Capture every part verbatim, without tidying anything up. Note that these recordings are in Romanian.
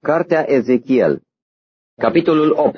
Cartea Ezechiel, capitolul opt.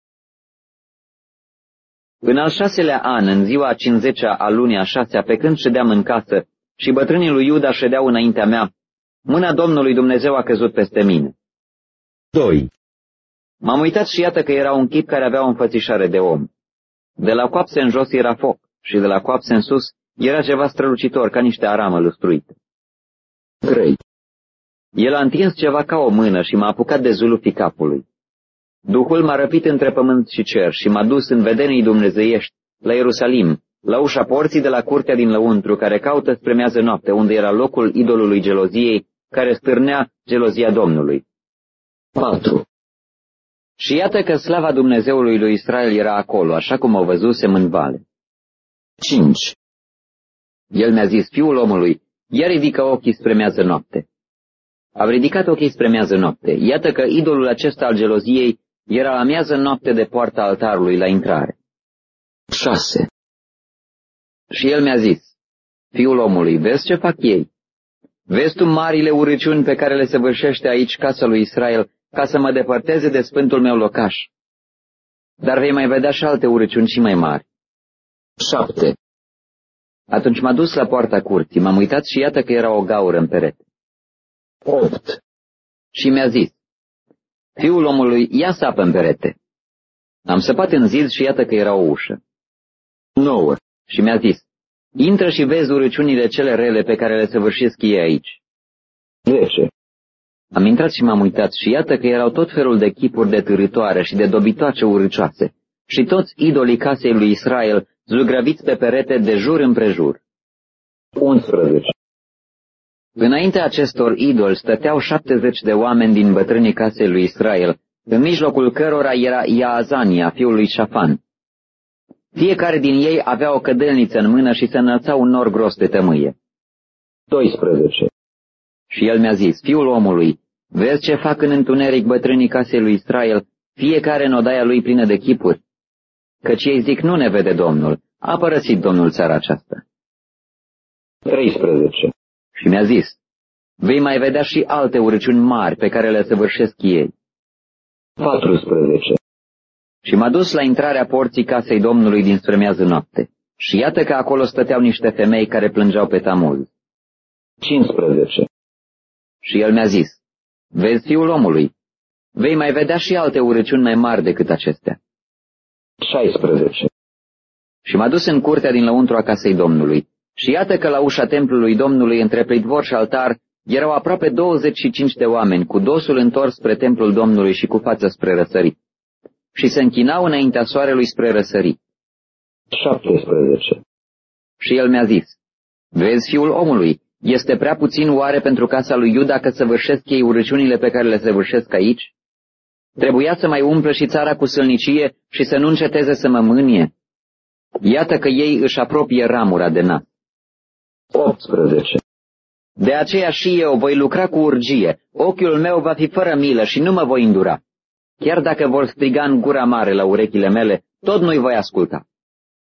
În al șaselea an, în ziua a cincizecea a lunii a șasea, pe când ședeam în casă și bătrânii lui Iuda ședeau înaintea mea, mâna Domnului Dumnezeu a căzut peste mine. doi. M-am uitat și iată că era un chip care avea o înfățișare de om. De la coapse în jos era foc și de la coapse în sus era ceva strălucitor, ca niște aramă lustruită. trei. El a întins ceva ca o mână și m-a apucat de zulufii capului. Duhul m-a răpit între pământ și cer și m-a dus în vedenii dumnezeiești, la Ierusalim, la ușa porții de la curtea din lăuntru, care caută spre miază noapte, unde era locul idolului geloziei, care stârnea gelozia Domnului. patru. Și iată că slava Dumnezeului lui Israel era acolo, așa cum o văzusem în vale. cinci. El mi-a zis, fiul omului, ia ridică ochii spre miază noapte. Am ridicat ochii spre miază noapte. Iată că idolul acesta al geloziei era la miază noapte de poarta altarului la intrare. șase. Și el mi-a zis, fiul omului, vezi ce fac ei? Vezi tu marile urăciuni pe care le săvârșește aici casa lui Israel, ca să mă depărteze de sfântul meu locaș? Dar vei mai vedea și alte urăciuni și mai mari. șapte. Atunci m-a dus la poarta curții, m-am uitat și iată că era o gaură în perete. opt. Și mi-a zis, fiul omului, ia sapă în perete. Am săpat în zid și iată că era o ușă. nouă. Și mi-a zis, intră și vezi urăciunile cele rele pe care le săvârșesc ei aici. zece. Am intrat și m-am uitat și iată că erau tot felul de chipuri de târâtoare și de dobitoace urâcioase și toți idolii casei lui Israel zugrăviți pe perete de jur împrejur. unsprezece. Înaintea acestor idoli stăteau șaptezeci de oameni din bătrânii casei lui Israel, în mijlocul cărora era Iaazania, fiul lui Șafan. Fiecare din ei avea o cădelniță în mână și se înălța un nor gros de tămâie. doisprezece. Și el mi-a zis, fiul omului, vezi ce fac în întuneric bătrânii casei lui Israel, fiecare în odaia lui plină de chipuri? Căci ei zic, nu ne vede Domnul, a părăsit Domnul țara aceasta. treisprezece. Și mi-a zis, vei mai vedea și alte urăciuni mari pe care le săvârșesc ei. paisprezece. Și m-a dus la intrarea porții casei Domnului dinspre miază noapte. Și iată că acolo stăteau niște femei care plângeau pe Tamuz. cincisprezece. Și el mi-a zis, vezi, fiul omului, vei mai vedea și alte urăciuni mai mari decât acestea. șaisprezece. Și m-a dus în curtea din lăuntru a casei Domnului. Și iată că la ușa templului Domnului, între pridvor și altar, erau aproape douăzeci și cinci de oameni, cu dosul întors spre templul Domnului și cu față spre răsărit. Și se închinau înaintea soarelui spre răsărit. șaptesprezece. Și el mi-a zis, vezi, fiul omului, este prea puțin oare pentru casa lui Iuda că săvârșesc ei urăciunile pe care le săvârșesc aici? Trebuia să mai umplă și țara cu sălnicie și să nu înceteze să mă mânie? Iată că ei își apropie ramura de nas. optsprezece. De aceea și eu voi lucra cu urgie, ochiul meu va fi fără milă și nu mă voi îndura. Chiar dacă vor striga în gura mare la urechile mele, tot nu-i voi asculta.